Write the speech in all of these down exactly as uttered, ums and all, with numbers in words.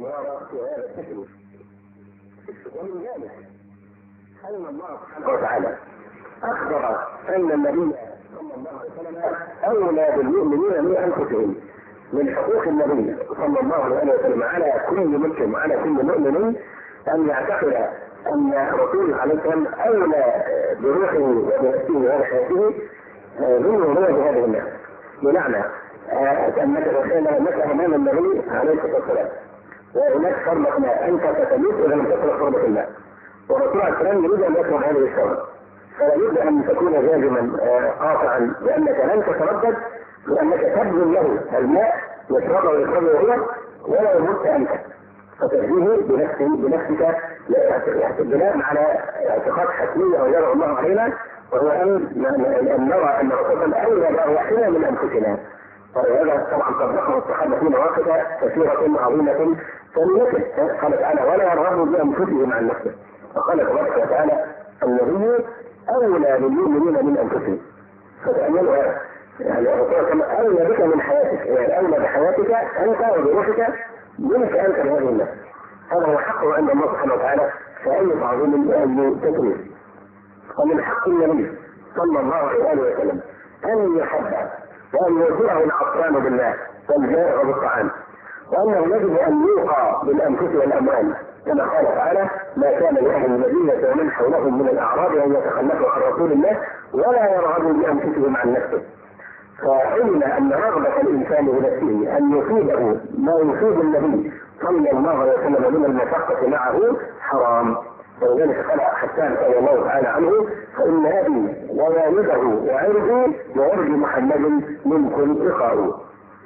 الاستمرار في هذا التكليف. ومن ذلك أن الله سبحانه وتعالى أخبر أن النبي صلى الله عليه وسلم أولى بالمؤمنين من أنفسهم. من حقوق النبي صلى الله عليه وسلم على كل مسلم وعلى كل مؤمن أن يعتقد أن رسوله عليه السلام أولى بروحه وبنفسه وبحياته من ولاد هذه الناس. بمعنى أنك تخيل أنك أمام النبي عليه الصلاة والسلام وهناك فرض ما أنت تتميز إذا لم تترك فرض الله، والرسول عليه السلام يريد أن يكون هذه الشرط، فلا بد أن تكون جازما قاطعا بأنك لن تتردد وأنك تبذل له الماء يشربه ويشربه هو ولا يموت أنت، فتجزيه بنفسه بنفسك بناء على اعتقاد حتمي ويرى الله علينا، وهو أن نرى أن الرسول أولى بأرواحنا من أنفسنا. وهذا طبعا طبقه الصحابة في مواقف كثيرة عظيمة ثانية. قال تعالى ولا يرغبوا بأنفسهم عن نفسه، وقال تبارك وتعالى النبي أولى بالمؤمنين من أنفسهم. فتأملوا يعني الرسول أولى بك من حياتك، يعني أولى بحياتك أنت وبروحك منك أنت بهذه النفس. هذا هو حقه عند الله سبحانه وتعالى فأي تعظيم التكليف. ومن حق النبي صلى الله عليه وسلم أن يحب وأن يزرعه العطران بالله والجائع بالطعام، وأنه يجب أن يوقى بالأنفس والأموال كما قال تعالى ما كان لأهل المدينة ومن حولهم من الأعراب أن يتخلفوا عن رسول الله ولا يرغبوا بأنفسهم عن نفسه. فعلم أن رغبة الإنسان بنفسه أن يصيبه ما يصيب النبي صلى الله عليه وسلم من المشقة معه حرام. ولذلك قال حسان رضي الله تعالى عنه فإن أبي ووالده وعرضي وعرض محمد منكم إخاؤه.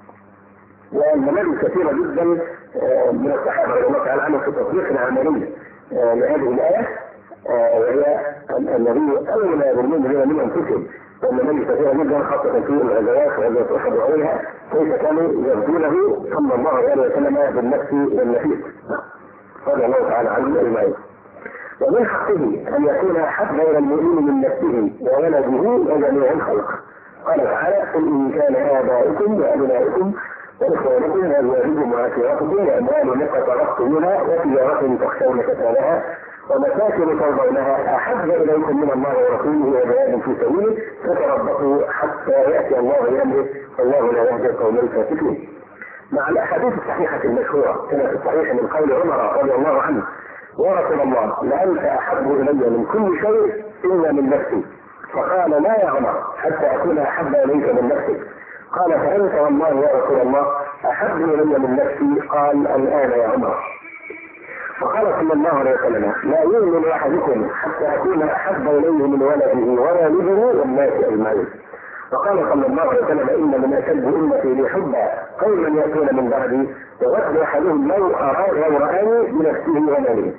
والنماذج كثيرة جدا من الصحابة رضي الله تعالى عنهم في تطبيق العملي لهذه الآية، وهي النبي أولى بالمؤمنين من أنفسهم. والنماذج كثيرة جدا خاصة في الغزوات وغزوات أحد وغيرها كيف كانوا يبدونه صلى الله عليه وسلم بالنفس والنفيس رضي الله تعالى عنه أجمعين. ومن حقه أن يكون أحب إلى المؤمن من نفسه وولده وجميع الخلق. قال تعالى قل إن كان آباؤكم وأبناؤكم وإخوانكم وأزواجكم وعشيرتكم وأموال اقترفتموها وتجارة تخشون كسادها ومساكن ترضونها أحب إليكم من الله ورسوله وجهاد في سبيله فتربصوا حتى يأتي الله بأمره والله لا يهدي القوم الفاسقين. مع الأحاديث الصحيحة المشهورة كما في الصحيح من قول عمر رضي الله عنه ورسول الله لأنت أحب إلي من كل شيء إلا من نفسي. فقال لا يا عمر حتى أكون أحب إليك من نفسك. قال فأنت والله يا رسول الله أحب إلي من نفسي. قال الآن يا عمر. فقال صلى الله عليه وسلم لا يؤمن أحدكم حتى أكون أحب إليه من ولده ووالده والناس أجمعين. وقال صلى الله عليه وسلم إن من أشد أمتي لحبا قوما يأتون من بعدي وغد أحدهم لو أرى لو رآني بنفسه وماله.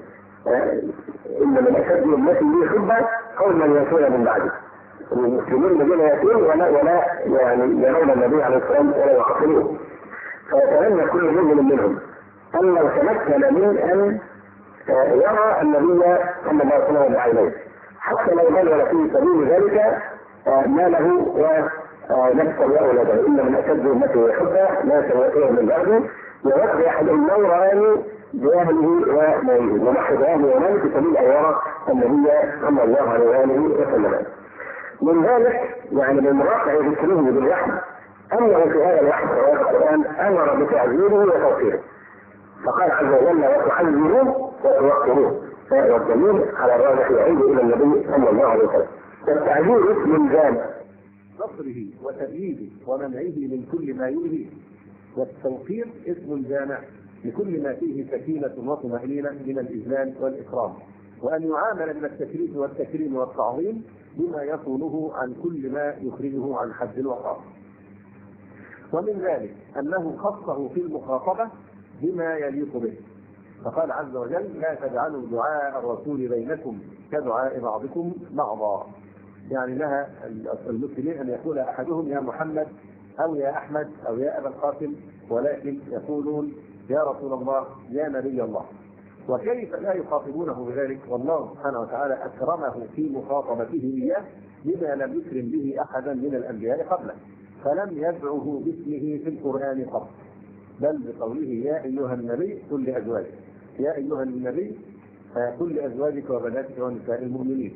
إن من أشد أمتي لحبا قوما يأتون من بعدي. المسلمين الذين يأتون ولا ولا يعني يرون النبي عليه الصلاة والسلام ولا يقتلوه. فيتمنى كل رجل منهم أن لو تمكن من أن يرى النبي صلى الله عليه وسلم بعينيه حتى لو بلغ في سبيل ذلك ماله ونفسه وأولاده. إن من أشد أمته حبا لا سيأتيه من بعده يود أحدهم لو رآني بأهله وماله ونحو أهله وماله في سبيل أن يرى النبي صلى الله عليه وآله وسلم. من ذلك يعني من واقع ذكره بالوحي أنه في هذا الوحي وهذا القرآن أمر بتعزيره وتوقيره. فقال عز وجل وتعزروه وتوقروه، والدليل على الراجح يعود إلى النبي صلى الله عليه وسلم. والتعزير اسم جامع نصره وتأييده ومنعه من كل ما يؤذيه، والتوقير اسم جامع لكل ما فيه سكينة وطمأنينة من الإذلال والإكرام، وأن يعامل من التكريم والتكريم والتعظيم بما يصونه عن كل ما يخرجه عن حد الوقار. ومن ذلك أنه خصه في المخاطبة بما يليق به، فقال عز وجل لا تجعلوا دعاء الرسول بينكم كدعاء بعضكم بعضا. يعني لها المسلمين أن يقول أحدهم يا محمد أو يا أحمد أو يا أبا القاسم، ولكن يقولون يا رسول الله يا نبي الله. وكيف لا يخاطبونه بذلك والله سبحانه وتعالى أكرمه في مخاطبته إياه بما لم يكرم به أحدا من الأنبياء قبله، فلم يدعه باسمه في القرآن قط. بل بقوله يا أيها النبي قل لأزواجك، يا أيها النبي قل لأزواجك وبناتك ونساء المؤمنين،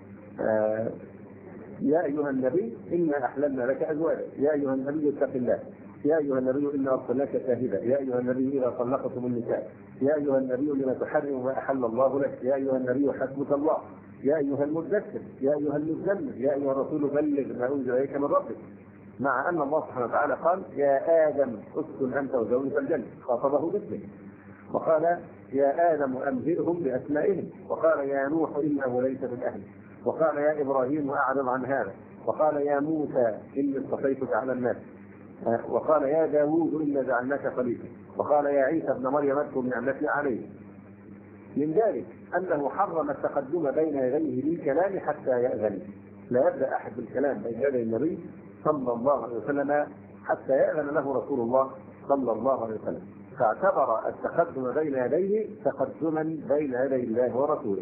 يا أيها النبي إنا أحللنا لك أزواجك، يا أيها النبي اتق الله، يا أيها النبي إنا أرسلناك شاهدا، يا أيها النبي إذا طلقتم النساء، يا أيها النبي لما تحرم ما أحل الله لك، يا أيها النبي حسبك الله، يا أيها المدثر، يا أيها المزمل، يا أيها الرسول بلغ ما أنزل إليك من ربك. مع أن الله سبحانه وتعالى قال يا آدم اسكن أنت وزوجك الجنة، خاطبه باسمه، وقال يا آدم أنبئهم بأسمائهم، وقال يا نوح إنه ليس من أهلك، وقال يا إبراهيم أعرض عن هذا، وقال يا موسى إني اصطفيتك على الناس، وقال يا داوود إنا جعلناك خليفة، وقال يا عيسى ابن مريم اذكر نعمتي عليك. من ذلك أنه حرم التقدم بين يديه بالكلام حتى يأذن، لا يبدأ أحد بالكلام بين يدي النبي صلى الله عليه وسلم حتى يأذن له رسول الله صلى الله عليه وسلم، فاعتبر التقدم بين يديه تقدما بين يدي الله ورسوله.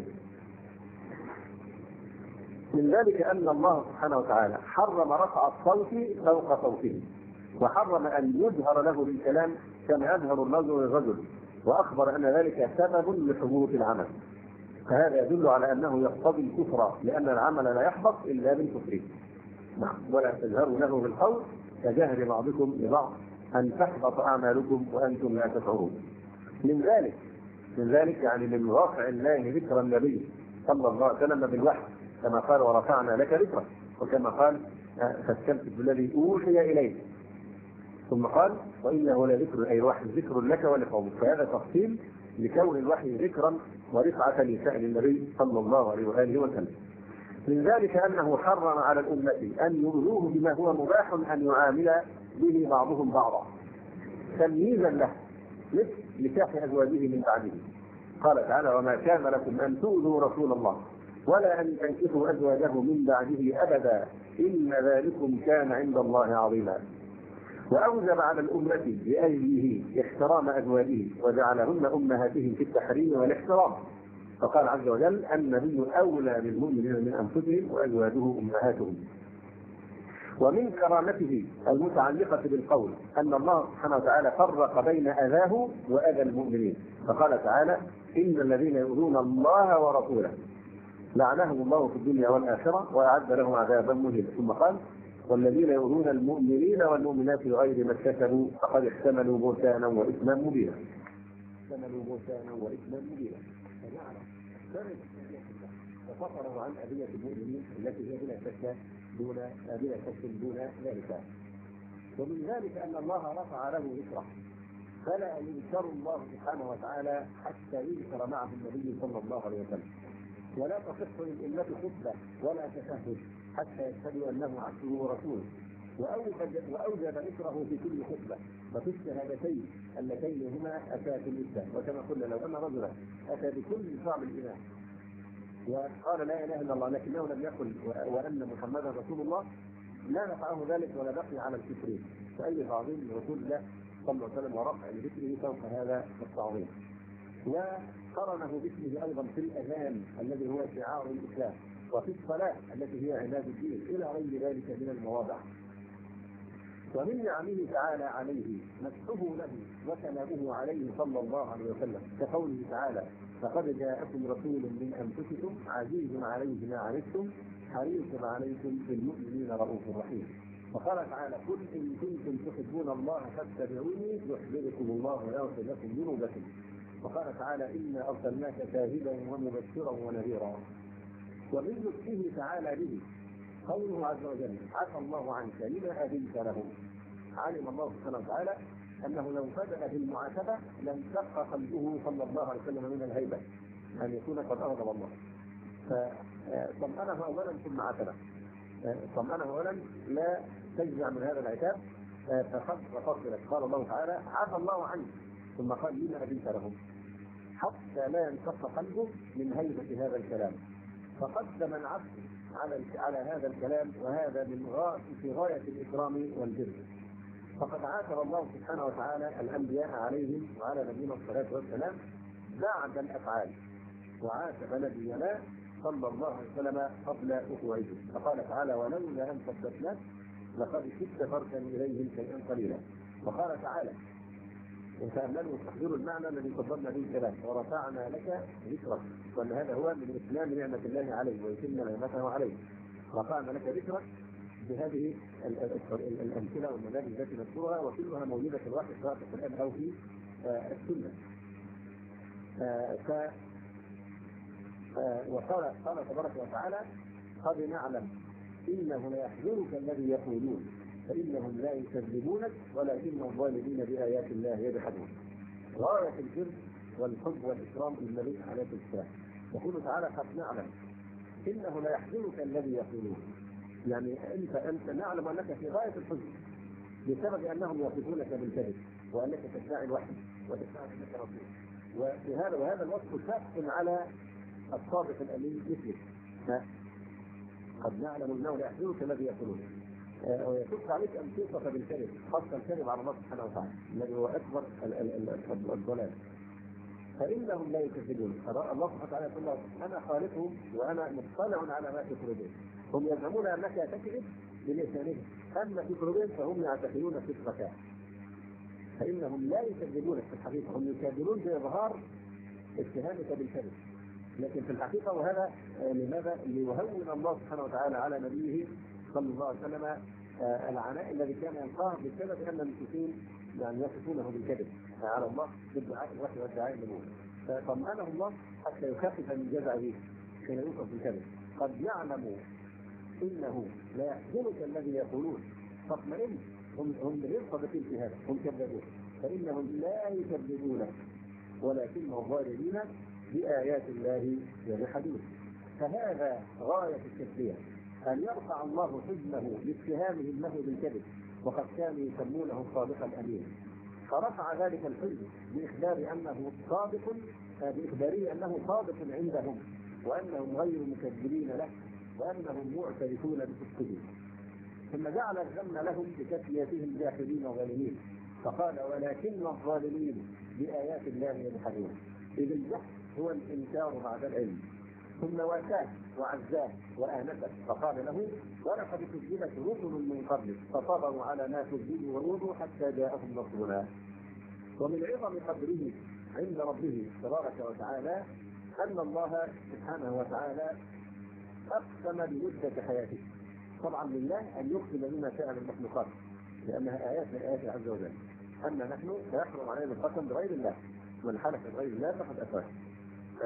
من ذلك أن الله سبحانه وتعالى حرم رفع الصوت فوق صوته، وحرم أن يجهر له بالكلام كما يجهر الرجل للرجل، وأخبر أن ذلك سبب لحبوط العمل، فهذا يدل على أنه يقتضي الكفر، لأن العمل لا يحبط إلا بالكفر. نعم، ولا تجهروا له بالقول كجهر بعضكم لبعض أن تحبط أعمالكم وأنتم لا تشعرون. من ذلك من ذلك يعني من رفع الله ذكر النبي صلى الله عليه وسلم بالوحي، كما قال ورفعنا لك ذكرك، وكما قال فاستمسك بالذي أوحي إليك، ثم قال وإنه لذكر، أي الوحي ذكر لك ولقومك، فهذا تفصيل لكون الوحي ذكرا ورفعة لشأن النبي صلى الله عليه وآله وسلم. من ذلك أنه حرم على الأمة أن يؤذوه بما هو مباح أن يعامل به بعضهم بعضا تمييزا له، مثل نكاح أزواجه من بعده. قال تعالى وما كان لكم أن تؤذوا رسول الله ولا أن تنكحوا أزواجه من بعده أبدا إن ذلكم كان عند الله عظيما. وأوجب على الأمة بأهله احترام أزواجه وجعلهن أمهاتهم في التحريم والاحترام، فقال عز وجل النبي أولى بالمؤمنين من أنفسهم وأزواجه أمهاتهم. ومن كرامته المتعلقة بالقول أن الله سبحانه وتعالى فرق بين أذاه وأذى المؤمنين، فقال تعالى إن الذين يؤذون الله ورسوله لعنهم الله في الدنيا والآخرة وأعد لهم عذابا مهينا. ثم قال والذين يؤذون المؤمنين والمؤمنات بغير ما اكتسبوا فقد احتملوا بهتانا وإثما مبينا. احتملوا بهتانا وإثما مبينا. وفصله عن أذية المؤمنين التي هي بلا شك دون بلا شك دون ذلك. ومن ذلك أن الله رفع له ذكره، فلا ينكر الله سبحانه وتعالى حتى يذكر معه النبي صلى الله عليه وسلم، ولا تصح للأمة خطبة ولا تشهد حتى يشهدوا أنه عبده ورسوله، وأوجب وأوجب ذكره في كل خطبة وفي الشهادتين اللتين هما أساس الإسلام. وكما قلنا لو أن رجلا أتى بكل صعب الإيمان وقال لا إله إلا الله لكنه لم يقل وأن محمدا رسول الله لا نفعه ذلك ولا بقي على الكفر، فأي تعظيم لرسول الله صلى الله عليه وسلم ورفع ذكره فوق هذا التعظيم. وقرنه باسمه أيضا في الأذان الذي هو شعار الإسلام، وفي الصلاة التي هي عباد الدين، إلى غير ذلك من المواضع. ومن نعمه تعالى عليه مسحه له وسلامه عليه صلى الله عليه وسلم، كقوله تعالى فقد جاءكم رسول من أنفسكم عزيز عليه ما عنتم حريص عليكم بالمؤمنين رؤوف رحيم. وقال تعالى قل إن كنتم تحبون الله فاتبعوني يحببكم الله ويغفر لكم ذنوبكم. وقال تعالى إنا أرسلناك شاهدا ومبشرا ونذيرا. ومن لطفه تعالى به قوله عز وجل عفى الله عنك لما أذنت لهم. علم الله سبحانه وتعالى أنه لو بدأ بالمعاتبة لم تبقى قلبه صلى الله عليه وسلم من الهيبة أن يكون قد أغضب الله، فطمأنه أولا ثم عاتبه، طمأنه أولا لا تجزع من هذا العتاب فخذ وفصلت. قال الله تعالى عفى الله عنك ثم قال لما أذنت لهم، حتى لا ينشق قلبه من هيبة هذا الكلام، فقدم العبد على على هذا الكلام، وهذا من غاية في غاية الإكرام والبر. فقد عاتب الله سبحانه وتعالى الأنبياء عليهم وعلى نبينا الصلاة والسلام بعد الأفعال، وعاتب نبينا صلى الله عليه وسلم قبل أخوته، فقال تعالى ولولا أن ثبتناك لقد كدت فركا إليهم شيئا قليلا. وقال تعالى وتأملوا وتحضروا المعنى الذي قدرنا به الكلام ورفعنا لك ذكرك، وأن هذا هو من إتمام نعمة الله عليه ويتم نعمته عليه. رفعنا لك ذكرك بهذه الأمثلة والنماذج التي نذكرها وكلها موجودة في الوحي سواء في القرآن أو في السنة. ف وقال قال تبارك وتعالى: قد نعلم إنه ليحزنك الذي يقولون فإنهم لا يكذبونك ولكن الظالمين بآيات الله يجحدون. غاية البر والحب والإكرام للنبي عليه السلام. يقول تعالى: قد نعلم إنه ليحزنك الذي يقولون، يعني أنت أنت نعلم أنك في غاية الحزن بسبب أنهم يصفونك بالكذب وأنك تدعي الوحي وتدعي أنك رسول، وفي هذا وهذا الوصف شاق على الصادق الأمين مثلك. قد نعلم انه ليحزنك الذي يقولون، ويشق عليك ان توصف بالكذب، خاصه الكذب على الله سبحانه وتعالى الذي هو اكبر الضلال. فانهم لا يكذبون. الله سبحانه وتعالى يقول له: انا خالقهم وانا مطلع على ما في قلوبهم. هم يزعمون انك تكذب بلسانهم، اما في قلوبهم فهم يعتقدون صدقك. فانهم لا يكذبونك في الحقيقه، هم يكذبون باظهار اتهامك بالكذب، لكن في الحقيقة وهذا لماذا؟ ليهون الله سبحانه وتعالى على نبيه صلى الله عليه وسلم العناء الذي كان يلقاه بسبب أن المشركين يعني يصفونه بالكذب على الله بالدعاء الوحي والدعاء النبوة. فطمأنه الله حتى يخفف من جزعه حين يوصف بالكذب. قد يعلم إنه لا يحزنك الذي يقولون، فاطمئن، هم هم غير صادقين في هذا، هم كذابون. فإنهم لا يكذبونك ولكن الظالمين بآيات الله يجحدون. فهذا غاية التسلية، أن يرفع الله حزنه باتهامهم له بالكذب، وقد كانوا يسمونه الصادق الأمين، فرفع ذلك الحزن بإخبار أنه صادق، بإخباره أنه صادق عندهم وأنهم غير مكذبين له وأنهم معترفون بصدقه. ثم جعل الذم لهم بتسليتهم جاحدين وظالمين، فقال: ولكن الظالمين بآيات الله يجحدون. إذ الجحد هو الإنكار بعد العلم. ثم واساه وعزاه وآنفه، فقال له: ولقد كذبت رسل من قبلك فصبروا على ما كذبوا وأوذوا حتى جاءهم نصرنا. ومن عظم قدره عند ربه تبارك وتعالى أن الله سبحانه وتعالى أقسم بمدة حياته. طبعا لله أن يقسم بما شاء من المخلوقات لأنها آيات من آيات عز وجل. أما نحن فيحرم علينا القسم بغير الله، من حلف بغير الله فقد أثر. ف...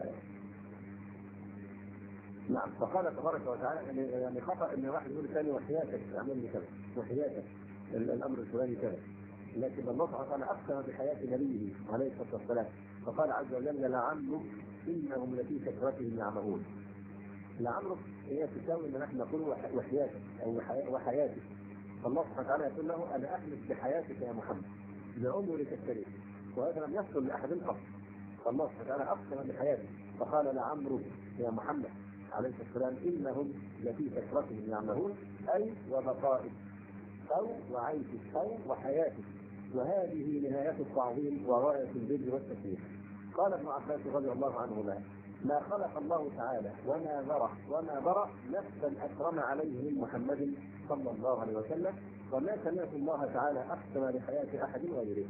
نعم. فقال تبارك وتعالى يعني خطأ ان واحد يقول ثاني وحياتك اعمل لي كذا وحياتك الامر الفلاني كذا، لكن الله سبحانه وتعالى اقسم بحياه نبيه عليه الصلاه والسلام، فقال عز وجل: لعمرك انهم لفي سكرتهم يعمهون. لعمرك هي تساوي ان نحن نقول وحياتك او وحياتك. فالله سبحانه وتعالى يقول له: انا احلف بحياتك يا محمد بعمرك الشريف، وهذا لم يحصل لاحد قط. فالله سبحانه وتعالى اقسم بحياتك فقال: لعمرك يا محمد عليه السلام انهم لفي سكرتهم يعمهون، اي وبقائك او وعيشك او وحياتك. وهذه نهايه التعظيم وغايه البر والتسبيح. قال ابن عباس رضي الله عنهما: ما خلق الله تعالى وما ذرى وما برأ نفسا اكرم عليه من محمد صلى الله عليه وسلم، وما سمعت الله تعالى اقسم بحياه احد غيره.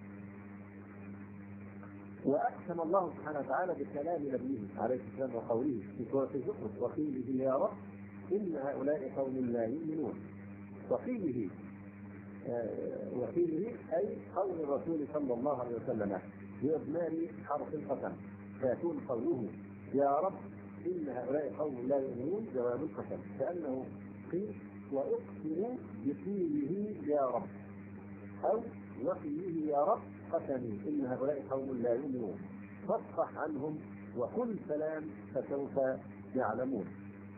واقسم الله سبحانه وتعالى بكلام نبيه عليه السلام وقوله في سوره الزخرف: وقيله يا رب ان هؤلاء قوم لا يؤمنون. وقيله آه وقيله اي قول الرسول صلى الله عليه وسلم باضمار حرف القسم، فيكون قوله يا رب ان هؤلاء قوم لا يؤمنون جواب القسم، كانه قيل واقسم بقيله يا رب، او وقيله يا رب قسمي ان هؤلاء قوم لا يؤمنون، فاصفح عنهم وقل سلام فسوف يعلمون.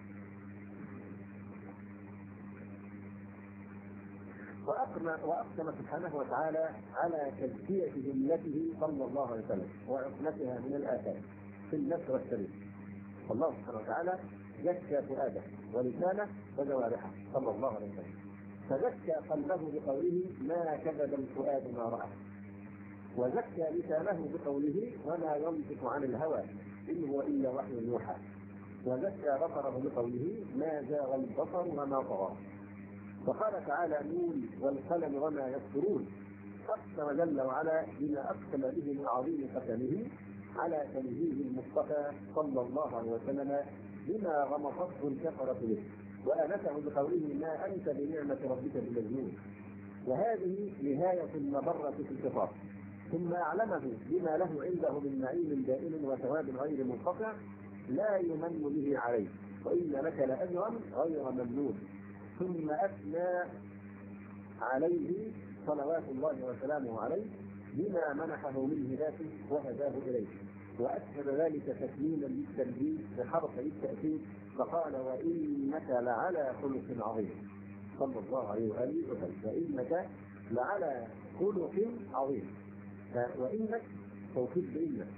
واقسم سبحانه وتعالى على تزكيه ذمته صلى الله عليه وسلم وعصمتها من الآثام في النفس والشريف. فالله سبحانه وتعالى زكى فؤاده ولسانه وجوارحه صلى الله عليه وسلم، فزكى قلبه بقوله ما كذب الفؤاد ما رأى، وزكى لسانه بقوله وما ينطق عن الهوى إن هو إلا وحي يوحى، وزكى بصره بقوله ما زاغ البصر وما طغى. وقال تعالى نون والقلم وما يسطرون، أقسم جل وعلا بما أقسم به من عظيم قسمه على تنزيه المصطفى صلى الله عليه وسلم بما غمطته الكفرة به، وآنسه بقوله ما أنت بنعمة ربك بمجنون. وهذه نهاية المبرة في الخطاب، ثم أعلمه بما له عنده من نعيم دائم وثواب غير منقطع لا يمن به عليه، وإن لك لأجرا غير ممنون. ثم أثنى عليه صلوات الله وسلامه عليه بما منحه من هداته وهداه إليه، وأكد ذلك تكميلا للتنبيه بحرف التأكيد فقال وإنك لعلى خلق عظيم صلى الله عليه وآله وسلم. وإنك لعلى خلق عظيم، وإنك توكيد بإنك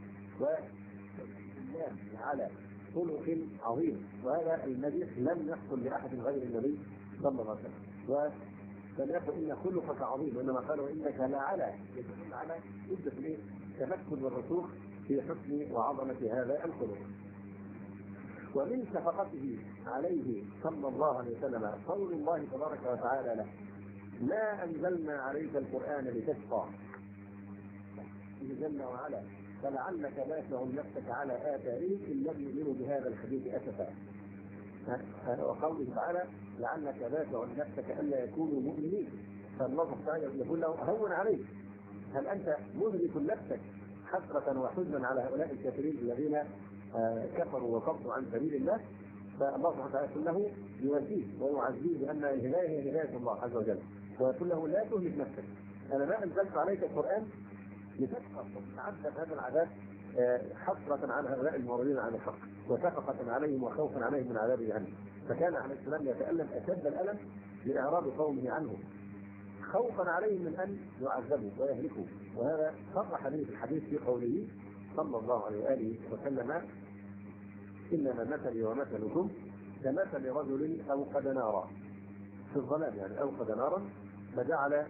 وإنك لعلى خلق عظيم، وهذا المديح لم يحصل لأحد غير النبي صلى الله عليه وسلم. فلم يقل إن خلقك عظيم، وإنما قالوا إنك لعلى، يدل على شدة الايه؟ تمكن والرسوخ في حسن وعظمة هذا الخلق. ومن شفقته عليه صلى الله عليه وسلم قول الله تبارك وتعالى له ما أنزلنا عليك القرآن لتشقى جل وعلا فلعلك باخع نفسك على آثارهم إن لم يؤمنوا بهذا الحديث أسفا. وقوله تعالى لعلك باخع نفسك ألا يكونوا مؤمنين، فالله تعالى يقول له هون عليك، هل أنت مهلك نفسك حسرة وحزنا على هؤلاء الكافرين الذين كفروا وصدوا عن سبيل الله؟ فالله سبحانه وتعالى يقول له يواسيه ويعزيه بأن الهداية هي هداية الله عز وجل، ويقول له لا تهلك نفسك، أنا ما أنزلت عليك القرآن لتشقى وتتعذب هذا العذاب حسرة على هؤلاء المعرضين عن الحق وشفقة عليهم وخوفا عليهم من عذاب جهنم. فكان عليه السلام يتألم أشد الألم لإعراض قومه عنه خوفا عليهم من أن يعذبوا ويهلكوا، وهذا صرح به في الحديث في قوله صلى الله عليه وآله وسلم إنما مثلي ومثلكم كمثل رجل أوقد نارا في الظلام، يعني أوقد نارا فجعل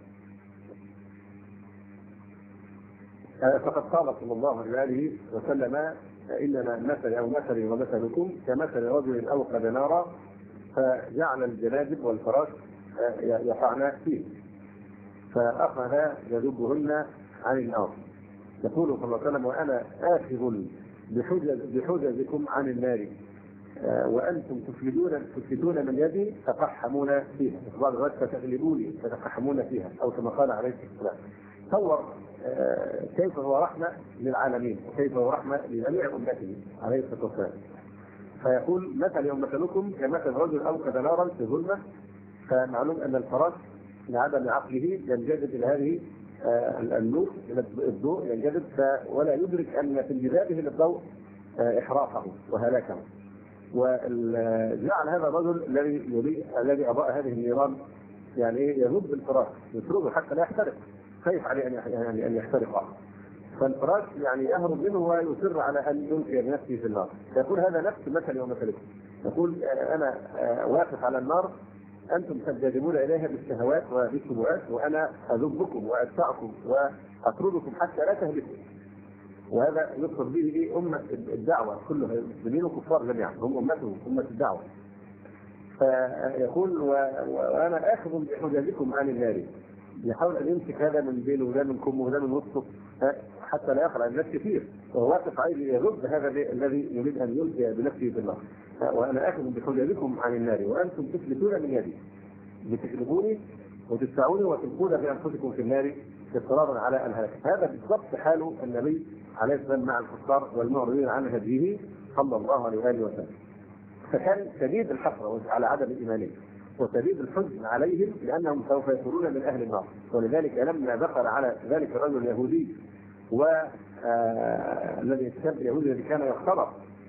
فقد قال صلى الله عليه وسلم إنما مثلي أو مثلي ومثلكم كمثل رجل أوقد نارا فجعل الجنادب والفراش يقعن فيه فأخذ يذبهن عن النار. يقول صلى الله عليه وسلم وأنا آخذ بحجز بحجزكم عن النار وأنتم تفلدون تفلدون من يدي تقحمون فيها، بعض الوقت فتغلبوني فتقحمون فيها، أو كما قال عليه السلام. تصور كيف هو رحمة للعالمين وكيف هو رحمة لجميع أمته عليه الصلاة والسلام. فيقول مثل مثلكم كمثل رجل أوقد نارا في ظلمة، فمعلوم أن الفراش لعدم عقله ينجذب إلى هذه النور إلى الضوء ينجذب ولا يدرك أن في انجذابه للضوء إحراقه وهلاكه. وجعل هذا الرجل الذي يضيء الذي أضاء هذه النيران يعني يذب الفراش يتركه حتى لا يحترق، خايف عليه أن يعني أن يحترق، فالفراش يعني يهرب منه ويصر على أن يلقي بنفسه في النار. يقول هذا نفس مثلي ومثلكم، يقول أنا واقف على النار أنتم تنجذبون إليها بالشهوات وبالشبهات وأنا أذبكم وأدفعكم وأطردكم حتى لا تهلكوا. وهذا يقصد به إيه؟ أمة الدعوة كلها، المسلمين وكفار جميعا هم أمته أمة الدعوة. فيقول وأنا آخذ بحجازكم عن النار، يحاول أن يمسك هذا من بينه وده من كمه وده من وسطه حتى لا يقع الناس كثير، وهو واقف عايز يرد هذا الذي يريد أن يلقي بنفسه في النار. وأنا آخذ بحجازكم عن النار وأنتم تفلتون من يدي، بتغلبوني وتدفعوني وتلقون بأنفسكم في النار اضطرارا على الهلاك. هذا بالضبط حال النبي عليه السلام مع الكفار والمعرضين عن هديه صلى الله عليه وآله وسلم. فكان شديد الحسرة على عدم إيمانهم وشديد الحزن عليهم لأنهم سوف يكونون من أهل النار. ولذلك لما دخل على ذلك الرجل اليهودي والذي الشاب اليهودي الذي كان يختلط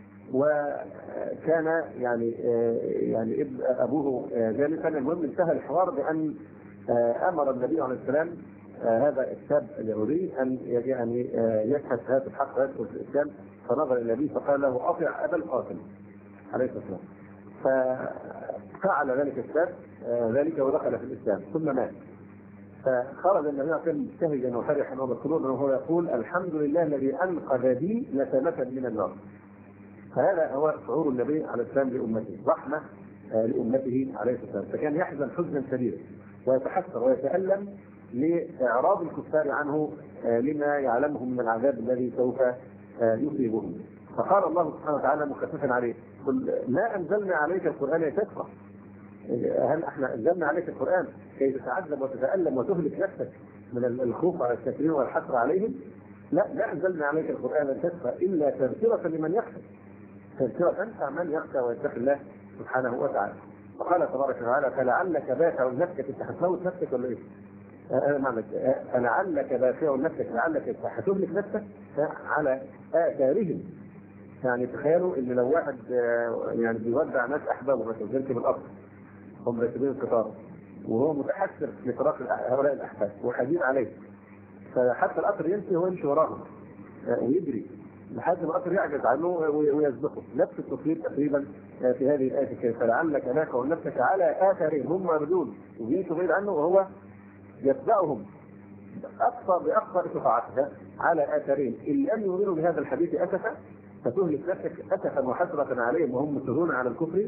وكان يعني يعني ابن أبوه جالسا، المهم انتهى الحوار بأن أمر النبي عليه السلام هذا الشاب اليهودي أن يعني يشهد هذا الحق ويدخل في الإسلام، فنظر إلى النبي فقال له أطع أبا القاسم عليه الصلاة والسلام. ففعل ذلك الشاب ذلك ودخل في الإسلام ثم مات. فخرج النبي عليه الصلاة والسلام مبتهجا وفرحا ومسرورا وهو يقول الحمد لله الذي أنقذ بي نسمة من النار. فهذا هو شعور النبي عليه السلام لأمته، رحمة لأمته عليه السلام. فكان يحزن حزنا شديدا ويتحسر ويتألم لإعراض الكفار عنه لما يعلمهم من العذاب الذي سوف يصيبهم. فقال الله سبحانه وتعالى مخففا عليه: قل ما أنزلنا عليك القرآن لتشقى. هل احنا أنزلنا عليك القرآن كي تتعذب وتتألم وتهلك نفسك من الخوف على الكافرين والحسرة عليهم؟ لا، لا أنزلنا عليك القرآن لتشقى إلا تذكرة لمن يخشى، تذكرة تنفع من يخشى ويتقي الله سبحانه وتعالى. وقال تبارك وتعالى: فلعلك باخع نفسك. انت هتموت نفسك ولا ايه؟ انا معنى فلعلك باخع نفسك، لعلك هتهلك نفسك على آثارهم. يعني تخيلوا ان لو واحد يعني بيودع ناس احبابه مثلا بيركب القطر، هم راكبين القطار وهو متحسر لفراق هؤلاء الاحباب وحزين عليه، فحتى القطر يمشي هو يمشي وراهم ويجري لحد ما القطر يعجز عنه ويسبقه. نفس التصوير تقريبا في هذه الآية: فلعلك باخع نفسك على آثارهم، هم مردود وبيمشوا بعيد عنه وهو يتبعهم أقصى بأقصى استطاعته على آثارهم. إن لم يؤمنوا بهذا الحديث أسفا فتهلك نفسك أسفا وحسرة عليهم وهم مصرون على الكفر.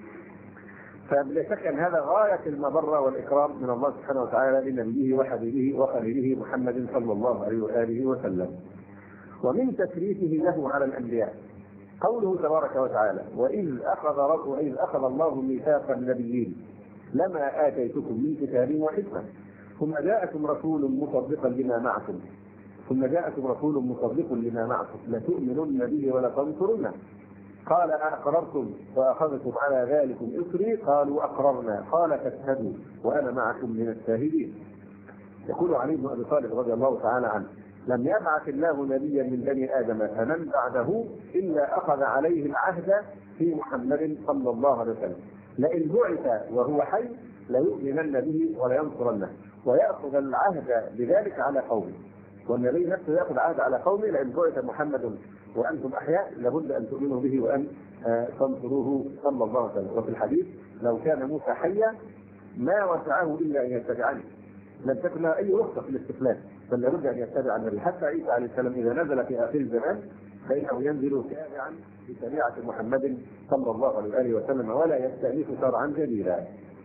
فلا شك أن هذا غاية المبرة والإكرام من الله سبحانه وتعالى لنبيه وحبيبه وخليله محمد صلى الله عليه وآله وسلم. ومن تكريمه له على الأنبياء قوله تبارك وتعالى: وإذ أخذ رب وإذ أخذ الله ميثاق النبيين لما آتيتكم من كتاب وحكمة ثم جاءكم رسول مصدقا لما معكم ثم جاءكم رسول مصدق لما معكم لتؤمنن به ولتنصرنه قال أأقررتم وأخذتم على ذلكم إصري قالوا أقررنا قال فاشهدوا وأنا معكم من الشاهدين. يقول علي بن أبي طالب رضي الله تعالى عنه: لم يبعث الله نبيا من بني آدم فمن بعده إلا أخذ عليه العهد في محمد صلى الله عليه وسلم، لئن بعث وهو حي ليؤمنن به ولينصرنه، ويأخذ العهد بذلك على قومه. والنبي نفسه يأخذ العهد على قومه: لئن بعث محمد وأنتم أحياء لابد أن تؤمنوا به وأن تنصروه صلى الله عليه وسلم. وفي الحديث: لو كان موسى حيا ما وسعه إلا أن يتبعني، لم تكن له أي رخصة في الاستقلال، بل لابد أن يتبع النبي. حتى عيسى عليه السلام إذا نزل في آخر الزمان فإنه ينزل تابعا بشريعة محمد صلى الله عليه وآله وسلم ولا يستأنف شرعا جديدا.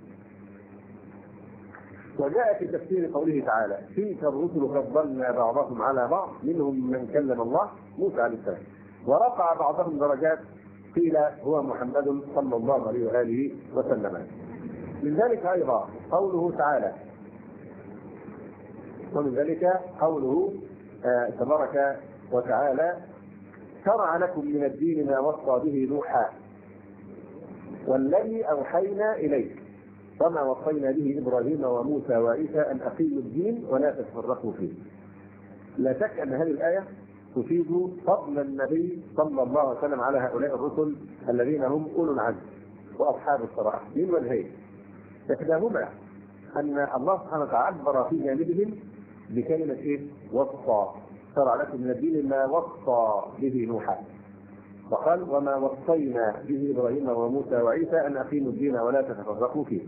وجاء في تفسير قوله تعالى: تلك الرسل فضلنا بعضهم على بعض منهم من كلم الله موسى عليه السلام ورفع بعضهم درجات قيل هو محمد صلى الله عليه وآله وسلم. من ذلك أيضا قوله تعالى ومن ذلك قوله آه تبارك وتعالى: شرع لكم من الدين ما وصى به نوحا والذي أوحينا إليك وما وصينا به إبراهيم وموسى وعيسى أن أقيموا الدين ولا تتفرقوا فيه. لا شك أن هذه الآية تفيد فضل النبي صلى الله عليه وسلم على هؤلاء الرسل الذين هم أولو العزم وأصحاب الصراحة من وجهين: إحداهما أن الله سبحانه وتعالى عبر في جانبهم بكلمة إيه؟ وصى. شرع لكم من الدين ما وصى به نوحا، وقال: وما وصينا به إبراهيم وموسى وعيسى أن أقيموا الدين ولا تتفرقوا فيه.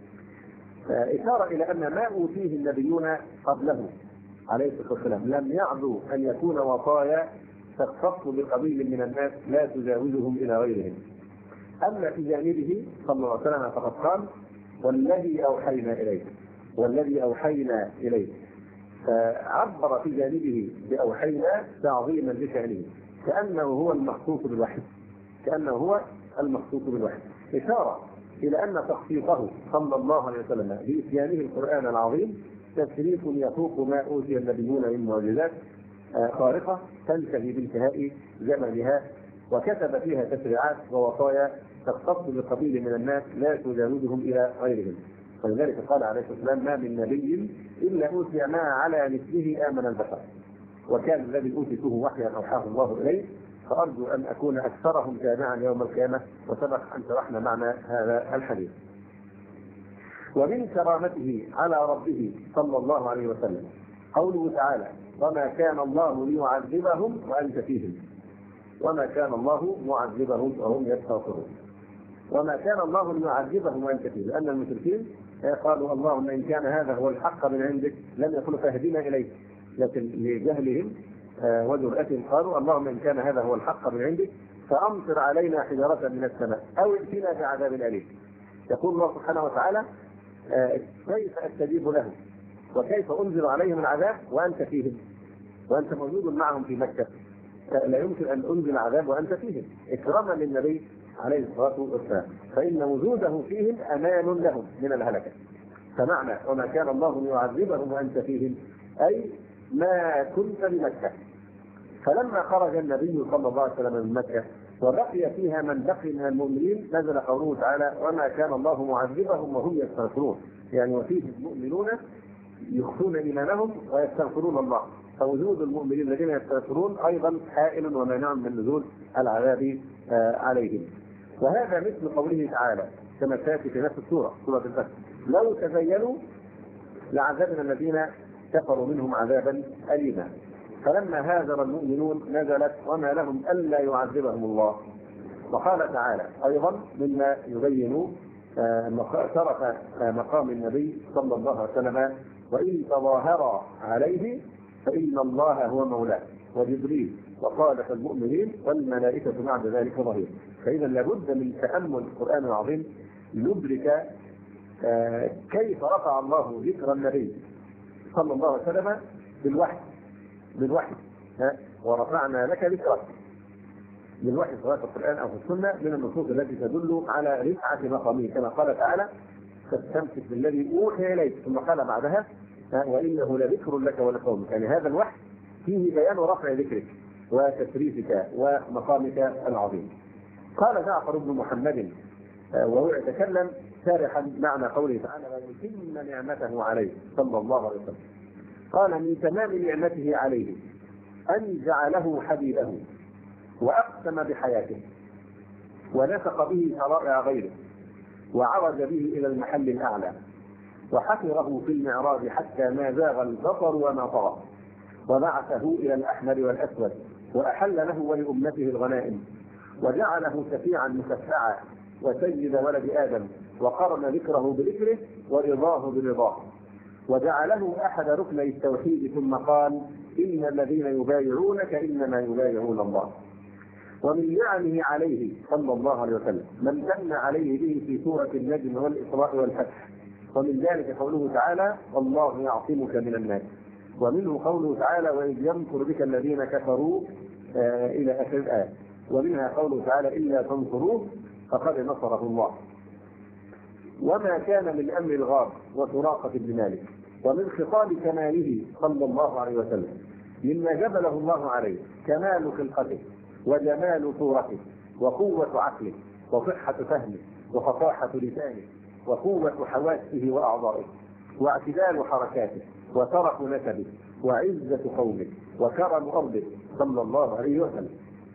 إشارة إلى أن ما أوتيه النبيون قبله عليه الصلاة والسلام لم يعدوا أن يكون وصايا تختص بقبيل من الناس لا تجاوزهم إلى غيرهم. أما في جانبه صلى الله عليه وسلم فقد قال: والذي أوحينا إليك والذي أوحينا إليك، فعبر في جانبه بأوحينا تعظيما لشأنه كأنه هو المخصوص بالوحي كأنه هو المخصوص بالوحي إشارة إلى أن تخصيصه صلى الله عليه وسلم بإتيانه القرآن العظيم تشريف يفوق ما أوتي النبيون من معجزات خارقة تنتهي بانتهاء زمنها، وكتب فيها تشريعات ووصايا تختص بقبيل من الناس لا تجاوزهم إلى غيرهم. ولذلك قال عليه الصلاة والسلام: ما من نبي إلا أوتي ما على مثله آمن البشر، وكان الذي أوتيته وحيا أوحاه الله إليه، فأرجو أن أكون أكثرهم جامعا يوم القيامة، وسبق أن شرحنا معنى هذا الحديث. ومن كرامته على ربه صلى الله عليه وسلم قوله تعالى: وما كان الله ليعذبهم وأنت فيهم وما كان الله معذبهم وهم يستغفرون. وما كان الله ليعذبهم وأنت فيهم، لأن المشركين قالوا: اللهم إن كان هذا هو الحق من عندك لم يقولوا فاهدنا إليه، لكن لجهلهم وجرأتهم قالوا: اللهم إن كان هذا هو الحق من عندك فأمطر علينا حجارة من السماء أو ائتنا بعذاب أليم. يقول الله سبحانه وتعالى: كيف أستجيب له وكيف أنزل عليهم العذاب وأنت فيهم وأنت موجود معهم في مكة؟ لا يمكن أن أنزل عذاب وأنت فيهم، إكراما للنبي عليه الصلاة والسلام، فإن وجوده فيهم أمان لهم من الهلكة. فمعنى وما كان الله ليعذبهم وأنت فيهم أي ما كنت بمكة. فلما خرج النبي صلى الله عليه وسلم من مكة وبقي فيها من بقي من المؤمنين نزل قوله تعالى وما كان الله معذبهم وهم يستغفرون، يعني وفيهم المؤمنون يخفون إيمانهم ويستغفرون الله، فوجود المؤمنين الذين يستغفرون أيضا حائل ومانع من نزول العذاب عليهم. وهذا مثل قوله تعالى كما تأتي في نفس السورة سورة الفتح لو تزينوا لعذبنا الذين كفروا منهم عذابا أليما. فلما هاجر المؤمنون نزلت وما لهم ألا يعذبهم الله. وقال تعالى أيضا مما يبين شرف مقام النبي صلى الله عليه وسلم وإن تظاهر عليه فإن الله هو مولاه وجبريل وصالح المؤمنين والملائكة بعد ذلك ظهير. فإذا لابد من تأمل القرآن العظيم لندرك كيف رفع الله ذكر النبي صلى الله عليه وسلم بالوحي بالوحي ورفعنا لك ذكرك بالوحي سواء في القرآن أو في السنة من النصوص التي تدل على رفعة مقامه كما قال تعالى فاستمسك بالذي أوحي إليك ثم قال بعدها وإنه لذكر لك ولقومك. يعني هذا الوحي فيه بيان رفع ذكرك وتشريفك ومقامك العظيم. قال جعفر بن محمد وهو يتكلم شارحا معنى قوله تعالى ويتم نعمته عليه صلى الله عليه وسلم قال من تمام نعمته عليه أن جعله حبيبه وأقسم بحياته ونسق به شرائع غيره وعرج به إلى المحل الأعلى وحفره في المعراج حتى ما زاغ البصر وما طغى وبعثه إلى الأحمر والأسود وأحل له ولأمته الغنائم وجعله شفيعا مشفعا وسيد ولد آدم وقرن ذكره بذكره ورضاه برضاه وجعله أحد ركني التوحيد ثم قال إن الذين يبايعونك إنما يبايعون الله. ومن نعمه عليه صلى الله عليه وسلم من من عليه به في سورة النجم والإسراء والفتح ومن ذلك قوله تعالى والله يعصمك من الناس ومنه قوله تعالى وإذ يمكر بك الذين كفروا آه إلى آخر الآية ومنها قوله تعالى إلا تنصروه فقد نصره الله. وما كان من أمر الغار وسراقة بن مالك ومن خصال كماله صلى الله عليه وسلم مما جبله الله عليه كمال خلقته وجمال صورته وقوة عقله وصحة فهمه وفصاحة لسانه وقوة حواسه وأعضائه واعتدال حركاته وترف نسبه وعزة قومه وكرم أرضه صلى الله عليه وسلم.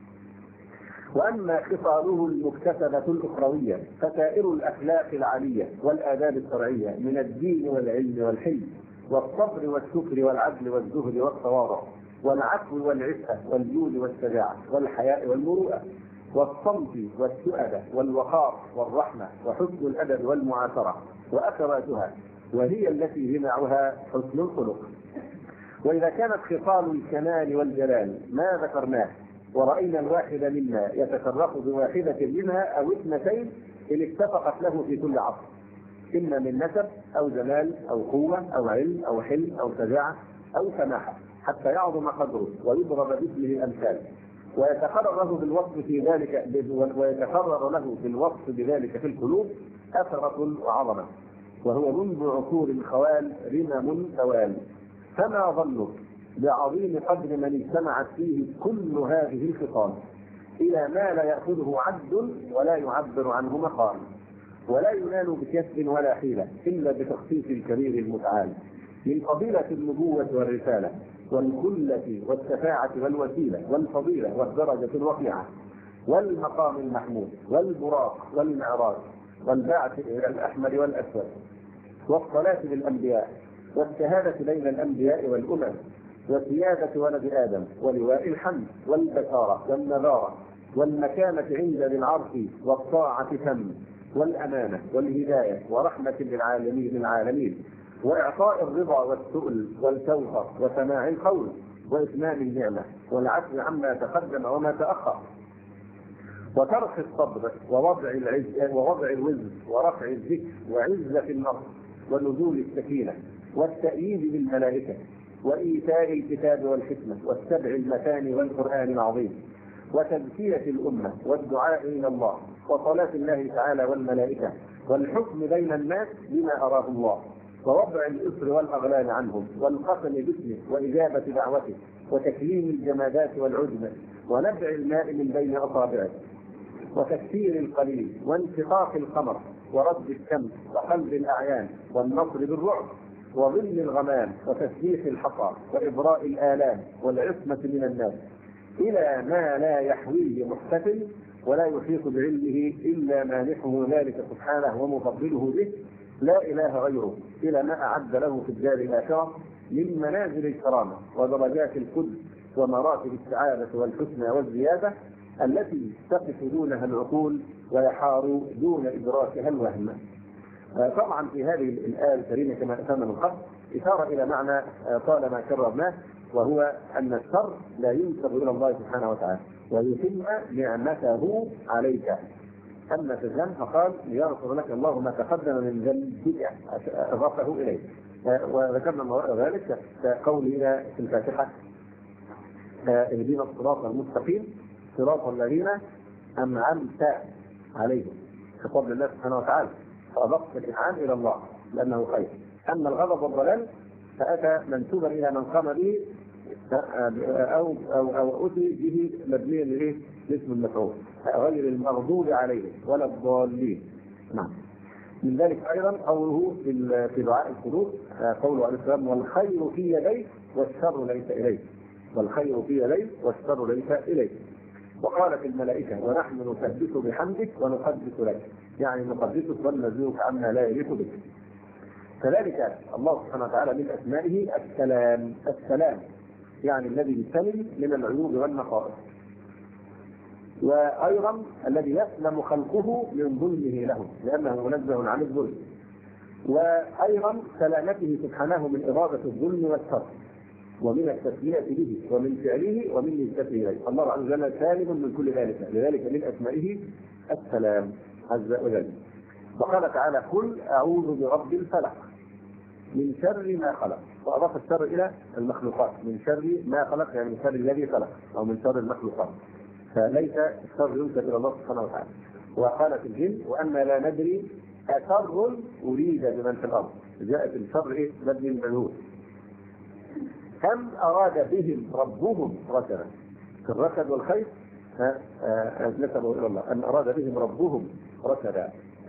وأما خصاله المكتسبة الأخروية فسائر الأخلاق العالية والآداب الشرعية من الدين والعلم والحلم والصبر والشكر والعدل والزهد والتواضع والعفو والعفة والجود والشجاعة والحياء والمروءة والصمت والسؤدة والوقار والرحمة وحسن الأدب والمعاشرة وأخواتها وهي التي جمعها حسن الخلق. وإذا كانت خصال الكمال والجلال ما ذكرناه ورأينا الواحد منا يتفرق بواحدة منها أو اثنتين إن اتفقت له في كل عصر إما من نسب أو جمال أو قوة أو علم أو حلم أو شجاعة أو سماحة حتى يعظم قدره ويضرب باسمه الأمثال ويتقرر له بالوصف في ذلك ويتقرر له بالوصف بذلك في القلوب أثرة وعظمة وهو منذ عصور الخوال رمم ثوال. فما ظنك بعظيم قدر من اجتمعت فيه كل هذه الخصال إلى ما لا يأخذه عد ولا يعبر عنه مقال ولا ينال بكسب ولا حيلة إلا بتخصيص الكبير المتعال من فضيلة النبوة والرسالة والكلة والشفاعة والوسيلة والفضيلة والدرجة الرفيعة والمقام المحمود والبراق والمعراج والبعث إلى الأحمر والأسود والصلاة للأنبياء والشهادة بين الأنبياء والأمم وسيادة ولد آدم ولواء الحمد والبشارة والنذارة والمكانة عند ذي العرش والطاعة تم والأمانة والهداية ورحمة للعالمين العالمين وإعطاء الرضا والسؤل والكوثر وسماع القول وإتمام النعمة والعفو عما تقدم وما تأخر وترك الصبر ووضع العز ووضع الوزن ورفع الذكر وعزة النصر ونزول السكينة والتأييد بالملائكة وإيتاء الكتاب والحكمة والسبع المثاني والقرآن العظيم وتزكية الأمة والدعاء إلى الله وصلاة الله تعالى والملائكة والحكم بين الناس بما أراه الله ووضع الإصر والأغلال عنهم والقسم باسمه وإجابة دعوته وتكليم الجمادات والعجمة ونبع الماء من بين أصابعه وتكثير القليل وانشقاق القمر ورد الشمس وقلب الأعيان والنصر بالرعب وظل الغمام وتسبيح الحصى وإبراء الآلام والعصمة من الناس إلى ما لا يحويه محتفل ولا يحيط بعلمه إلا مانحه ذلك سبحانه ومفضله به لا إله غيره إلى ما أعد له في الدار الآخرة من منازل الكرامة ودرجات القدس ومراتب السعادة والحسنى والزيادة التي تقف دونها العقول ويحار دون إدراكها الوهم. طبعا في هذه الآية الكريمة كما أتمنى من قبل إشارة إلى معنى طالما كررناه، وهو أن الشر لا ينسب إلى الله سبحانه وتعالى ويتم نعمته عليك. أما في الذنب فقال ليغفر لك الله ما تقدم من ذنبك أضافه إليك. وذكرنا وراء ذلك كقوله في الفاتحة اهدنا الصراط المستقيم صراط الذين أنعمت عليهم، خطاب لله سبحانه وتعالى، فأضفت الإنعام إلى الله لأنه خير. أما الغضب والضلال فأتى منسوبا إلى من قام به أو أو أو أتي به مبنيا لإيه؟ لاسم المفعول غير المغضوب عليهم ولا الضالين. نعم. من ذلك أيضا قوله في دعاء القنوت قوله عليه السلام والخير في يديك والشر ليس إليك، والخير في يديك والشر ليس إليك. وقالت الملائكة ونحن نسبح بحمدك ونقدس لك، يعني نقدسك وننزهك عما لا يليق بك. كذلك الله سبحانه وتعالى من أسمائه السلام، السلام يعني الذي يسلم من العيوب والنقائص، وأيضا الذي يسلم خلقه من ظلمه له لأنه منزه عن الظلم، وأيضا سلامته سبحانه من إرادة الظلم والشر ومن التسلية به ومن فعله ومن نسبته إليه. الله عز وجل سالم من كل ذلك، لذلك من أسمائه السلام عز وجل. وقال تعالى قل أعوذ برب الفلق من شر ما خلق، وأضاف الشر إلى المخلوقات، من شر ما خلق يعني من شر الذي خلق أو من شر المخلوقات، فليس الشر ينسب إلى الله سبحانه وتعالى. وقالت الجن وأنا لا ندري أشر أريد بمن في الأرض، جاءت الشر إيه؟ مبني المجهول. أم أراد بهم ربهم رشدا، في الرشد والخير نسبوا إلى الله، أن أراد بهم ربهم رشدا.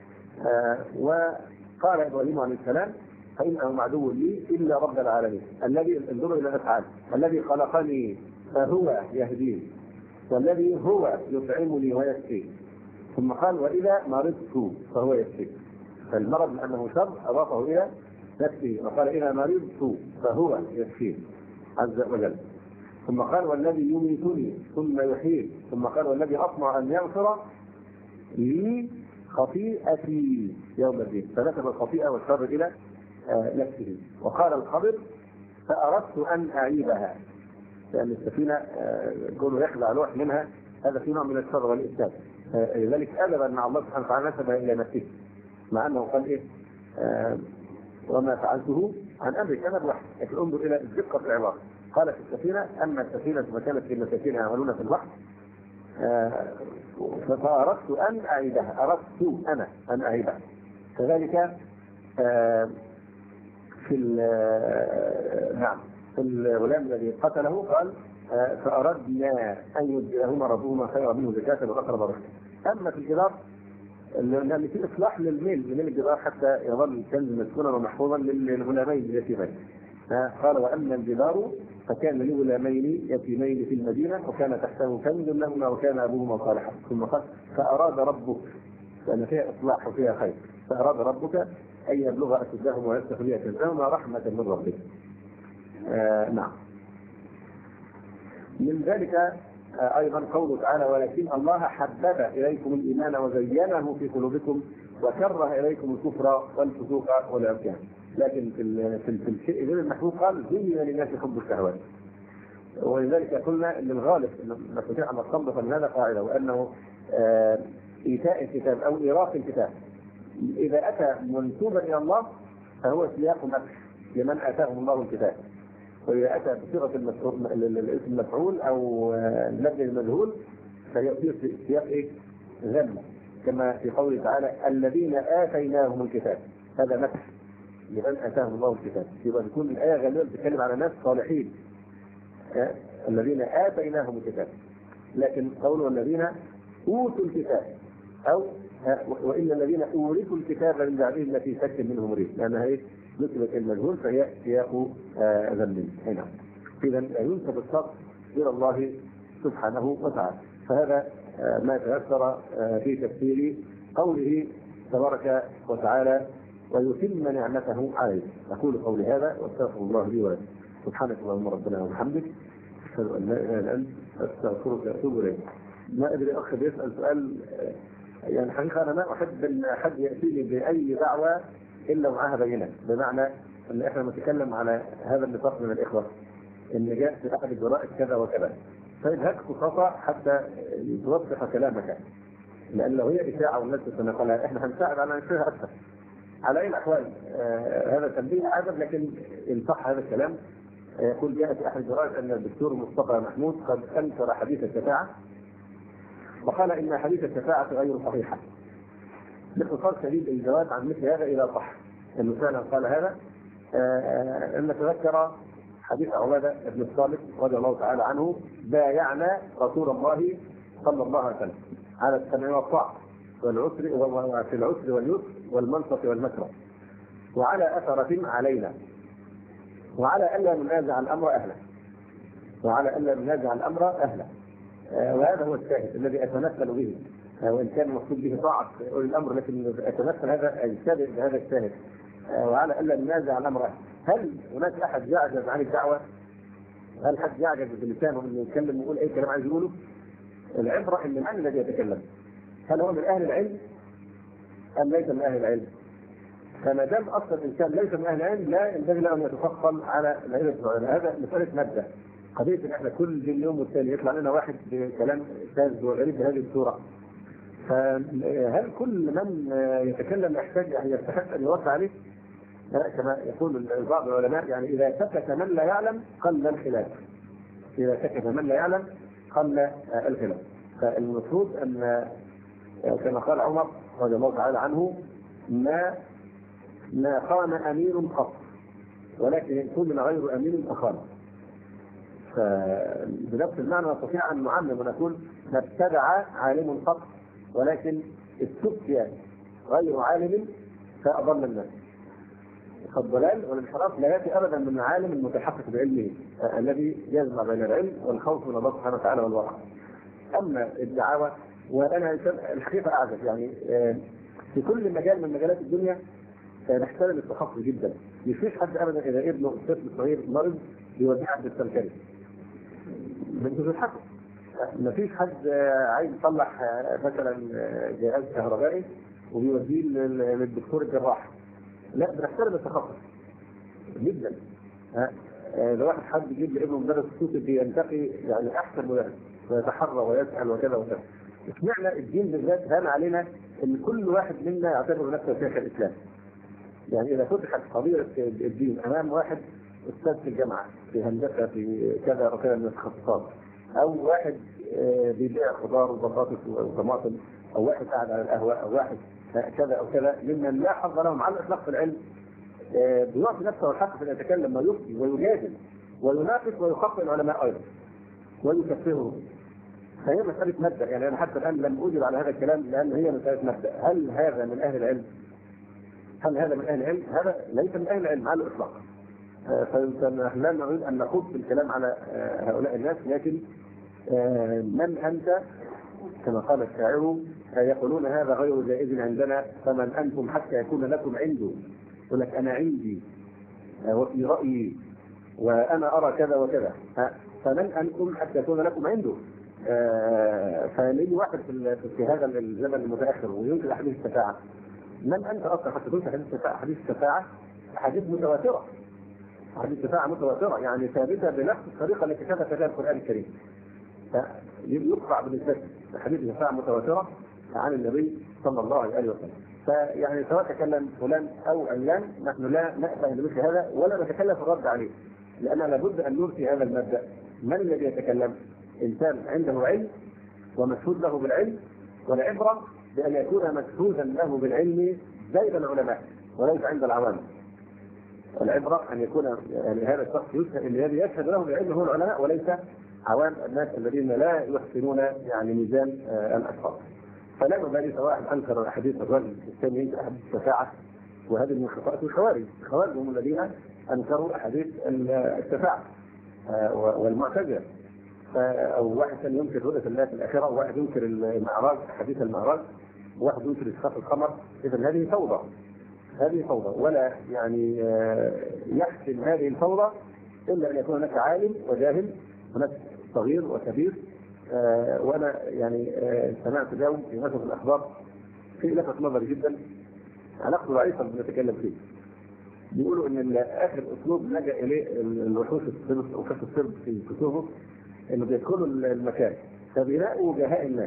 وقال إبراهيم عليه السلام فإنه عدو لي إلا رب العالمين، الذي انظروا إلى الأفعال، الذي خلقني فهو يهديني والذي هو يطعمني ويسقيني. ثم قال وإذا مرضت فهو يشفيني، فالمرض لأنه شر أضافه إلى نفسه، وقال إذا مرضت فهو يشفيني عز وجل. ثم قال والذي يميتني ثم يحيي، ثم قال والذي أطمع أن يغفر لي خطيئتي يوم الدين، فنسب الخطيئة والشر إلى نفسه. وقال الخضر فأردت أن أعيبها، لأن السفينة كونه يخلع لوح منها هذا في نوع من الشر والإفساد، لذلك أدبا مع الله سبحانه وتعالى نسب إلى نفسه، مع أنه قال إيه آه وما فعلته عن أمرك أنا بوحي. لكن انظر إلى الدقة في العبارة، قال في السفينة أما السفينة ما كانت في المساكين يعملون في البحر آه فأردت أن أعيدها، أردت أنا أن أعيدها. كذلك آه في نعم في الغلام الذي قتله قال آه فأردنا أن يبدلهما ربهما خيرا منه زكاة وأقرب رشدا. أما في الجدار لأن في إصلاح للميل من الجدار حتى يظل الكنز مسكونا ومحفوظا للغلامين اليتيمين. قال وأما الجدار فكان لغلامين يتيمين في المدينة وكان تحته كنز لهما وكان أبوهما صالحا. ثم قال فأراد ربك، لأن فيها إصلاح وفيها خير، فأراد ربك أن يبلغ أشدهما ويستخرج كنزهما رحمة من ربك. آه نعم. من ذلك أيضا قوله تعالى ولكن الله حبب إليكم الإيمان وزينه في قلوبكم وكره إليكم الكفر والفسوق والعصيان. لكن في في الشيء غير المحبوب قال زين للناس حب الشهوات. ولذلك قلنا ان الغالب نستطيع ان نستنبط من هذا قاعده، وانه ايتاء الكتاب او ايراق الكتاب اذا اتى منسوبا الى الله فهو سياق مدح لمن آتاهم الله الكتاب. وإذا أتى بصيغة الاسم المفعول أو المبني المجهول فيصير في سياق إيه؟ ذم، كما في قوله تعالى الذين آتيناهم الكتاب، هذا مدح لمن آتاهم الله الكتاب. يبقى تكون الآية غالبا بتتكلم على ناس صالحين الذين آتيناهم الكتاب، لكن قوله الذين أوتوا الكتاب أو وإن الذين أورثوا الكتاب من بعدهم لفي شك منه مريب، لأنها إيه؟ نسبة المجهول فهي سياق ذم هنا. إذا ينسب الصدق إلى الله سبحانه وتعالى. فهذا ما تيسر في تفسير قوله تبارك وتعالى ويتم نعمته عليه. أقول قولي هذا واستغفر الله لي ولكم. سبحانك اللهم ربنا وبحمدك أشهد أن لا إله إلا أنت أستغفرك وأتوب إليك. ما أدري أخ بيسأل سؤال، يعني حقيقة أنا ما أحب أن أحد يأتيني بأي دعوة إلا معها بينة، بمعنى أن إحنا نتكلم على هذا النطاق من الإخوة إن جاء في أحد الجرائد كذا وكذا، فإذهبت خطأ حتى توضح كلامك، لأن لو هي إشاعة والناس تتنقلها إحنا هنساعد على نشرها أكثر. على أي الأحوال آه هذا تنبيه عدد، لكن إن صح هذا الكلام يقول جاء في أحد الجرائد أن الدكتور مصطفى محمود قد أنكر حديث الشفاعة وقال إن حديث الشفاعة غير صحيحة. باختصار شديد الجواب عن مثل هذا إلى صح أنه فعلا قال هذا. آه أن نتذكر حديث عبادة بن الصامت رضي الله تعالى عنه بايعنا رسول الله صلى الله عليه وسلم على السمع والطاعة والعسر وفي العسر واليسر والمنصف والمكره وعلى أثرة علينا وعلى ألا ننازع الأمر أهله وعلى ألا ننازع الأمر أهله آه وهذا هو الشاهد الذي أتمثل به، آه وإن كان المقصود به طاعة أولي الأمر، لكن أتمثل هذا الشاهد بهذا الشاهد آه وعلى ألا ننازع الأمر أهله. هل هناك أحد يعجز عن الدعوة؟ هل حد يعجز بلسانه انه يتكلم ويقول اي كلام عايز يقوله؟ العبرة ان من الذي يتكلم، هل هو من اهل العلم ام ليس من اهل العلم؟ فما دام اصلا الانسان ليس من اهل العلم لا ينبغي له ان يتفصل على العلم العلماء. هذا مساله مبدا، قضيه ان احنا كل يوم والثاني يطلع لنا واحد بكلام ساذج وغريب بهذه الصوره. فهل كل من يتكلم يحتاج يعني يستحق ان يرد عليه؟ كما يقول بعض العلماء يعني إذا سكت من لا يعلم قل الخلاف. إذا سكت من لا يعلم قل الخلاف. فالمفروض أن كما قال عمر رضي الله تعالى عنه ما ما خان أمير قط ولكن كل غير أمير فخان. فبنفس المعنى نستطيع أن نعمم ونقول ما ابتدع عالم قط ولكن استفتي غير عالم فأضل الناس. فالضلال والانحراف لا ياتي ابدا من العالم المتحقق بعلمه آه الذي يجمع بين العلم والخوف من الله سبحانه وتعالى والورع. اما الدعاوى وانا الحقيقه اعجب يعني آه في كل مجال من مجالات الدنيا آه نحترم التخصص جدا. مش فيش حد ابدا اذا ابنه طفل صغير مرض يوديه عند السمكري من الحق. ما فيش حد آه عايز يصلح آه مثلا جهاز كهربائي وبيوديه للدكتور الجراح. لا بنحترم التخصص جدا. لو واحد حد يجيب لابنه مدرس صوتي بينتقي يعني احسن مدرس ويتحرى ويسال وكذا وكذا. اشمعنى الدين بالذات هان علينا ان كل واحد منا يعتبر نفسه شيخ الاسلام؟ يعني اذا فتحت قضيه الدين امام واحد استاذ في الجامعه في هندسه في كذا وكذا من التخصصات، او واحد بيبيع خضار وبطاطس وطماطم، او واحد قاعد على القهوه، او واحد كذا او كذا، ممن لا حظ لهم على الاطلاق في العلم بيعطي نفسه الحق في ان يتكلم ويفتي ويجادل ويناقش ويخطئ العلماء ايضا ويكفرهم. فهي مساله مبدا، يعني انا حتى الان لم اجب على هذا الكلام لان هي مساله مبدا. هل هذا من اهل العلم؟ هل هذا من اهل العلم؟ هذا ليس من اهل العلم على الاطلاق. فنحن لا نريد ان نخوض في الكلام على هؤلاء الناس، لكن من انت كما قال الشاعر يقولون هذا غير جائز عندنا فمن انتم حتى يكون لكم عنده. يقول لك انا عندي وفي رايي وانا ارى كذا وكذا، فمن انتم حتى يكون لكم عنده. فليه واحد في هذا الزمن المتاخر وينكر حديث الشفاعه؟ من انت اصلا حتى تنكر حديث الشفاعه؟ حديث الشفاعه حديث متواتره، حديث الشفاعه متواتره يعني ثابته بنفس الطريقه التي ثبت فيها القران الكريم. يقطع بالنسبه لحديث الشفاعه متواتره عن النبي صلى الله عليه وسلم. فيعني سواء تكلم فلان او علان نحن لا نأبه بمثل هذا ولا نتكلم في الرد عليه، لأن لابد أن نرسي هذا المبدأ. من الذي يتكلم؟ إنسان عنده علم ومشهود له بالعلم، والعبرة بأن يكون مشهودا له بالعلم بين العلماء وليس عند العوام. العبرة أن يكون يعني هذا الشخص الذي يشهد له بالعلم هو العلماء وليس عوام الناس الذين لا يحسنون يعني ميزان الأشخاص. فلا نبالي سواء أنكر حديث الرجل الثاني ينكر أحاديث الشفاعة، وهذه من خطأات الخوارج. الخوارج هم الذين أنكروا أحاديث الشفاعة والمعتزلة. أو واحد كان ينكر رؤية الله في الآخرة، وواحد ينكر المعراج حديث المعراج، وواحد ينكر إسقاط القمر. إذا هذه فوضى، هذه فوضى، ولا يعني يحسن هذه الفوضى إلا أن يكون هناك عالم وجاهل، هناك صغير وكبير. وأنا يعني سمعت اليوم في نشرة الأخبار في لفت نظري جدا علاقته ضعيفة بنتكلم فيه. بيقولوا ان اخر اسلوب لجأ اليه الوحوش السرب وكاس السرب في كتبه انه بيدخلوا المكان فبيلاقوا وجهاء الناس.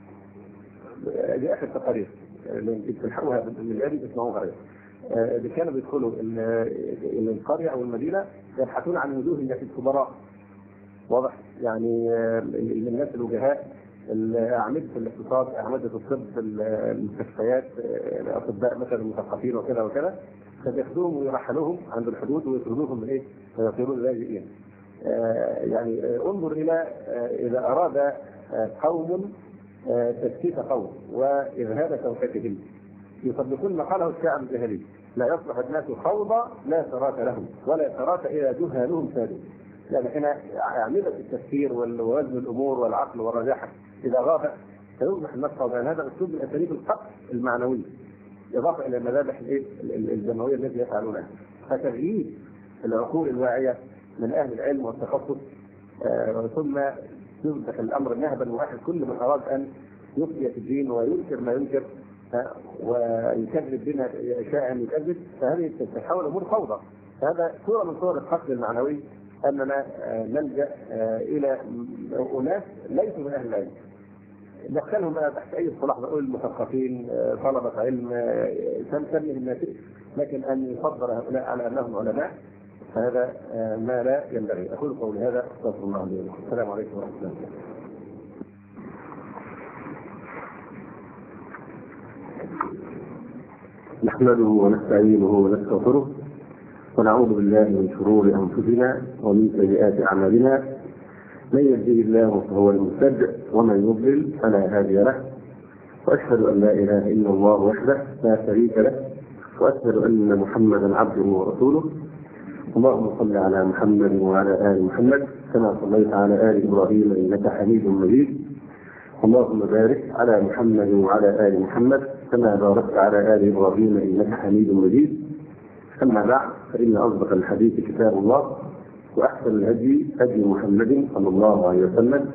دي اخر تقارير اللي بتلحقوها من العلم تسمعوها غير. اللي كانوا بيدخلوا القريه او المدينه يبحثون عن وجوه الناس الكبراء. واضح؟ يعني الناس الوجهاء، اعمده الاقتصاد، اعمده الطب، المستشفيات، الاطباء مثلا المثقفين وكذا وكذا، فبياخذوهم ويرحلوهم عند الحدود ويطردوهم من ايه؟ فيصيرون لاجئين. آه يعني آه انظر الى آه اذا اراد آه قوم آه تسكيت قوم واذهاب شوكتهم يصدقون ما قاله الشاعر الجاهلي: لا يصلح الناس فوضى لا ثرات لهم ولا ثرات الى جهالهم سادوا. يعني هنا اعمده التفكير ووزن الامور والعقل والرجاحه اذا غاب سيصبح الناس فوضى. هذا اسلوب من اساليب القتل المعنوي إضافة إلى المذابح الدموية التي يفعلونها. فتغيير العقول الواعية من أهل العلم والتخصص آه ثم يصبح الأمر نهبا واحد. كل من أراد أن يفتي في الدين وينكر ما ينكر آه ويكذب بما يشاء أن يكذب، فهذه تتحول أمور فوضى. فهذا صورة من صور القتل المعنوي، أننا آه نلجأ آه إلى أناس ليسوا من أهل العلم، ندخلهم تحت اي اصطلاح، بقول المثقفين، طلبه علم، سمسم الناس، لكن ان يفضل هؤلاء على انهم علماء هذا ما لا ينبغي. اقول قولي هذا استغفر الله لي ولكم. السلام عليكم ورحمه الله. نحمده ونستعينه ونستغفره ونعوذ بالله من شرور انفسنا ومن سيئات اعمالنا. من يهده الله فهو المهتد ومن يضلل فلا هادي له، واشهد ان لا اله الا الله وحده لا شريك له، واشهد ان محمدا عبده ورسوله. اللهم صل على محمد وعلى ال محمد كما صليت على ال ابراهيم انك حميد مجيد. اللهم بارك على محمد وعلى ال محمد كما باركت على ال ابراهيم انك حميد مجيد. اما بعد، فان اصدق الحديث كتاب الله، وأحسن الهدي هدي محمد صلى الله عليه وسلم،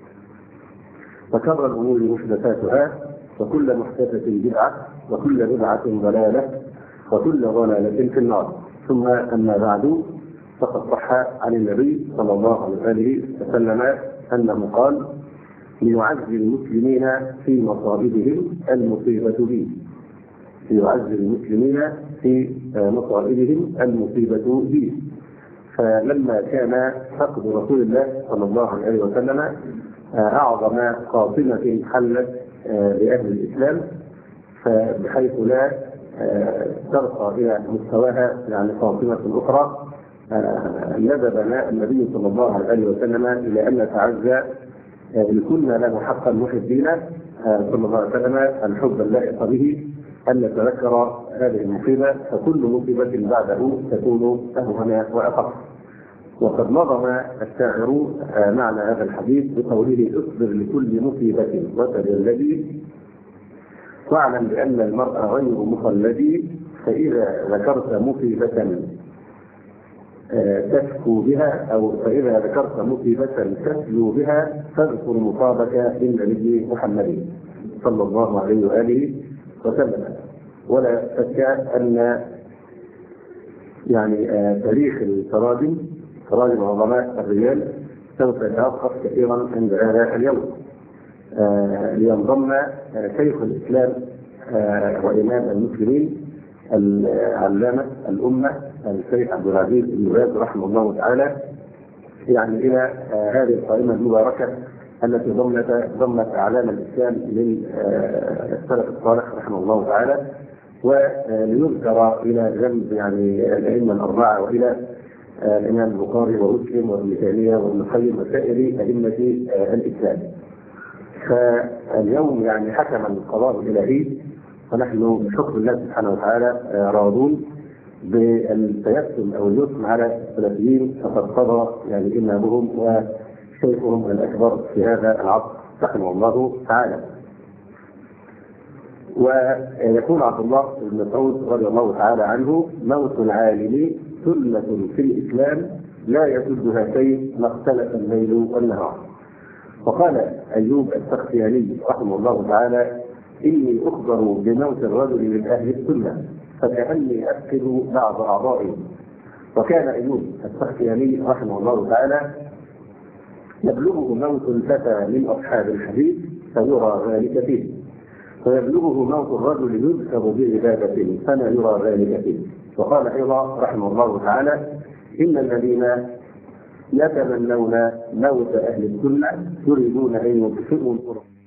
وشر الأمور محدثاتها، وكل محدثة بدعة، وكل بدعة ضلالة، وكل ضلالة في النار. ثم أما بعد، فقد صح عن النبي صلى الله عليه وسلم أنه قال: ليعزي المسلمين في مصائبهم المصيبة بي. ليعزي المسلمين في مصائبهم المصيبة بي. فلما كان فقد رسول الله صلى الله عليه وسلم أعظم قاطمة حلت لأهل الإسلام، فبحيث لا ترقى إلى مستواها يعني قاطمة أخرى، ندبنا النبي صلى الله عليه وسلم إلى أن نتعزى لكنا له حقا محبين صلى الله عليه وسلم الحب اللائق به، أن نتذكر هذه المصيبة، فكل مصيبة بعده تكون أهون وأخف. وقد نظم الشاعر معنى هذا الحديث بقوله: اصبر لكل مصيبة وتجلدي، واعلم بأن المرء غير مخلد، فإذا ذكرت مصيبة تشكو بها أو فإذا ذكرت مصيبة تسلو بها فاذكر مصابك للنبي محمد صلى الله عليه وآله وسلم. ولا شك أن يعني تاريخ التراجم تراجم عظماء الرجال سوف يتوقف كثيرا عند هذا اليوم، لينضم شيخ الإسلام وإمام المسلمين العلامة الأمة الشيخ عبد العزيز بن باز رحمه الله تعالى يعني إلى هذه القائمة المباركة التي ضمت ضمت أعلام الإسلام للسلف الصالح رحمه الله تعالى، وليذكر إلى جنب يعني الأئمة الأربعة وإلى الإمام البخاري ومسلم وابن تيمية وابن القيم وسائر أئمة الإسلام. فاليوم يعني حكم القضاء الإلهي، ونحن بشكر الله سبحانه وتعالى راضون بالتيسم أو اليسم على السلفيين، فقد قضى يعني إمامهم وشيخهم الأكبر في هذا العصر رحمه الله تعالى. ويقول عبد الله بن مسعود رضي الله تعالى عنه: موت العالم سنة في الإسلام لا يسدها شيء ما اختلف الليل والنهار. وقال أيوب السختياني رحمه الله تعالى: إني أخبر بموت الرجل من أهل السنة فكأني أفقد بعض أعضائي. وكان أيوب السختياني رحمه الله تعالى يبلغه موت الفتى من أصحاب الحديث فيرى ذلك فيه، ويبلغه موت الرجل يذكر بعبادته فما يرى ذلك فيه. وقال أيضا رحمه الله تعالى: إن الذين يتمنون موت أهل السنة يريدون أن يطفئوا النور